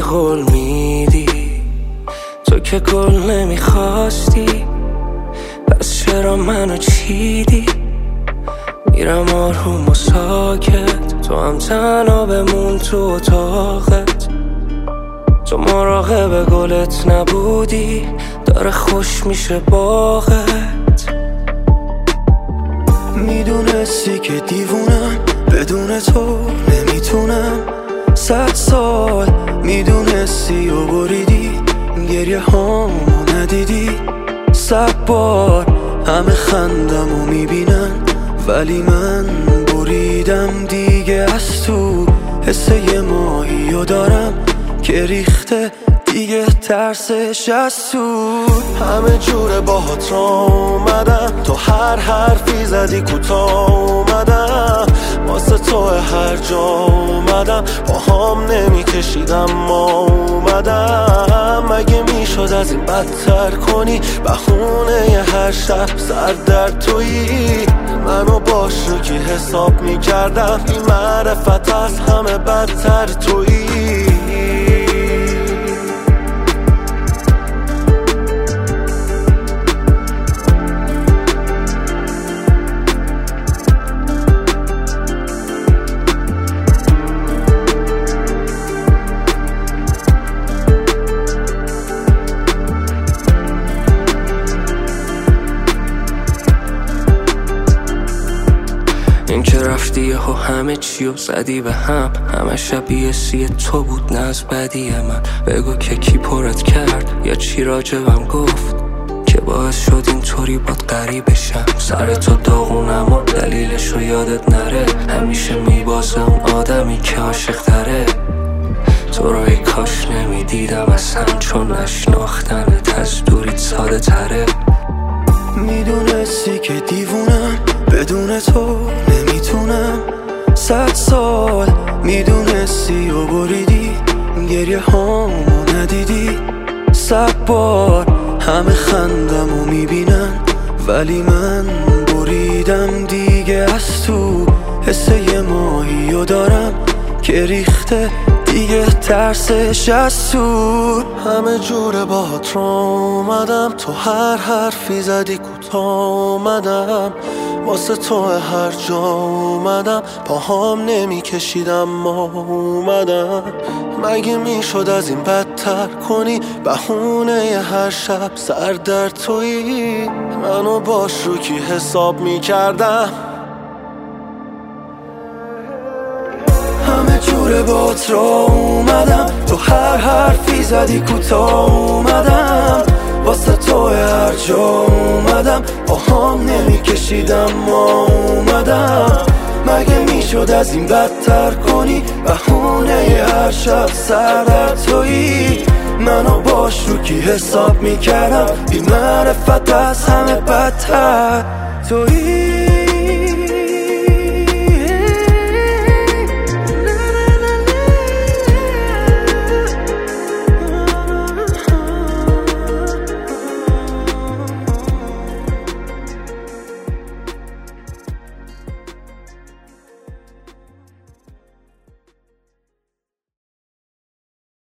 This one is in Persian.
قول میدی، تو که گل نمیخواستی، پس چرا منو چیدی؟ میرم آروم و ساکت، تو هم تنها بمون تو اتاقت. تو مراقب گلت نبودی، داره خوش میشه باغت. میدونستی که دیوونم، بدون تو نمیتونم. 100 سال میدونستی و بریدی، گریه هامو ندیدی. 100 بار همه خندم و میبینن، ولی من بریدم دیگه. از تو حس یه ماهیو دارم که ریخته دیگه، ترسش از تو. همه جوره باهات را اومدم، تو هر حرفی زدی کوتاه اومدم. واسه تو هر جا اومدم، با هم نمیکشیدم ما اومدم. مگه میشد از این بدتر کنی؟ بخونه هر شب سر در تویی. منو باش رو که حساب میکردم، بی معرفت از همه بدتر تویی. این که رفتی یهو همه چیو زدی به هم، همه شبیه سی تو بود نه از بدی من. بگو که کی پرت کرد یا چی راجبم گفت که باعث شد اینطوری باد غریبه شم. سر تو داغونم و دلیلشو یادت نره، همیشه میبازه اون آدمی که عاشق تره. تو رو ای کاش نمیدیدم اصلا، چون نشناختنت از دوریت ساده تره. میدونستی که دیوونم، بدون تو نمیتونم. 100 سال میدونستی و بریدی، گریه هامو ندیدی. 100 بار همه خندم و میبینن، ولی من بریدم دیگه. از تو حس یه ماهیو دارم که ریخته دیگه، ترسش از تو. همه جوره باهات را اومدم، تو هر حرفی زدی کوتاه اومدم. واسه تو هر جا اومدم، پاهام نمیکشیدم ما اومدم. مگه میشد از این بدتر کنی؟ بهونه هر شب سر در تویی. منو باش رو کی حساب میکردم، همه جوره بات را اومدم. تو هر حرفی زدی کوتاه اومدم. واسه تو هر جا اومدم، با هم نمیکشیدم ما اومدم. مگه میشد از این بدتر کنی؟ بهونه هر شب سر در تویی. منو باش رو کی حساب میکردم، بی معرفت از همه بدتر تویی.